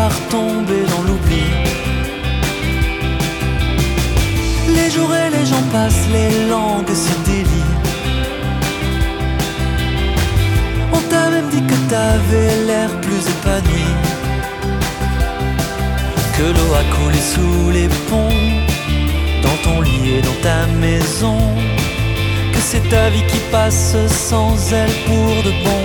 par tomber dans l'oubli. Les jours et les gens passent, les langues se délient. On t'a même dit que t'avais l'air plus épanoui, que l'eau a coulé sous les ponts, dans ton lit et dans ta maison, que c'est ta vie qui passe sans elle pour de bon.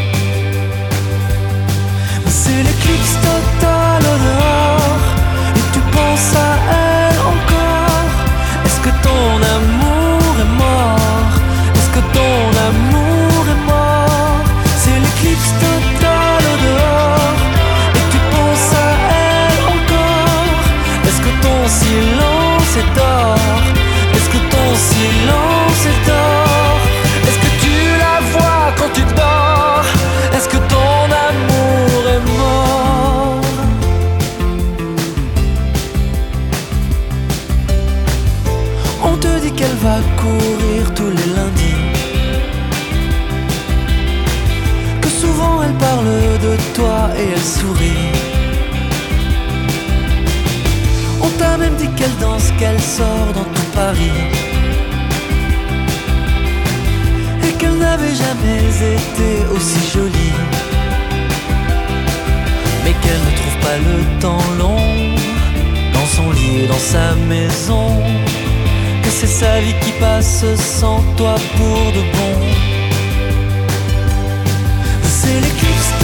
Mais c'est l'éclipse totale au dehors, et tu penses à elle encore. Est-ce que ton amour est mort? Est-ce que ton amour est mort? C'est l'éclipse totale au dehors, et tu penses à elle encore. Est-ce que ton silence est d'or? Est-ce que ton silence est d'or? Est-ce que tu la vois quand tu dors? Est-ce que ton amour est mort? On te dit qu'elle va courir tous les lundis, que souvent elle parle de toi et elle sourit. On t'a même dit qu'elle danse, qu'elle sort dans tout Paris, et qu'elle n'avait jamais été aussi jolie, mais qu'elle ne trouve pas le temps long dans son lit et dans sa maison, que c'est sa vie qui passe sans toi pour de bon. C'est l'éclipse